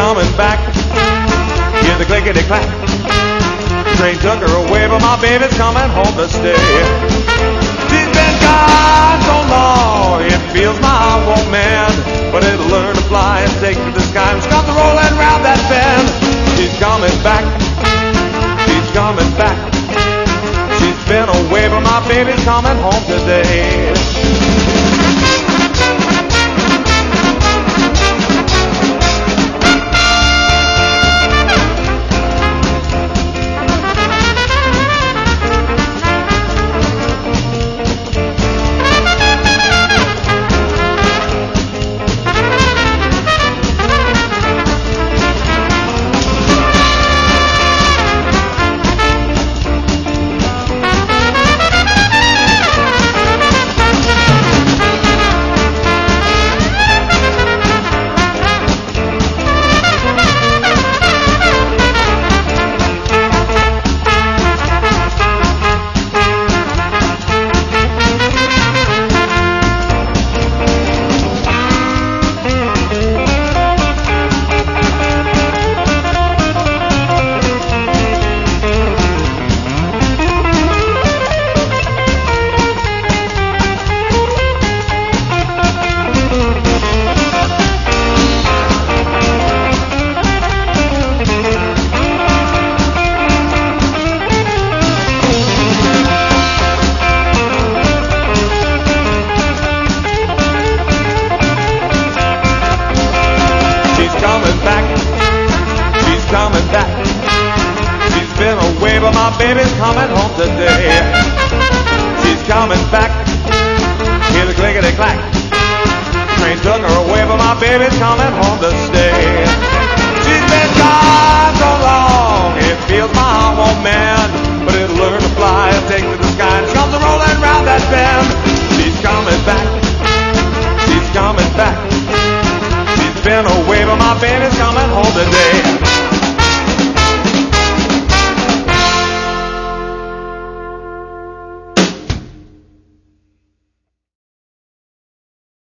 coming back. Hear the clickety-clack. Train took her away, but my baby's coming home to stay. She's been gone so long, it feels my won't mend, but it'll learn to fly and take to the sky. And she comes rolling round that bend. She's coming back. She's coming back. She's been away, but my baby's coming home today. Coming back. She's been away, but my baby's coming home today. She's coming back. Hear the clickety-clack. Train took her away, but my baby's coming home to stay. She's been gone so long, it feels my heart won't mend, but it'll learn to fly and take to the sky. And she comes rolling round that bend. She's coming back. She's coming back. She's been away, but my baby's coming home today.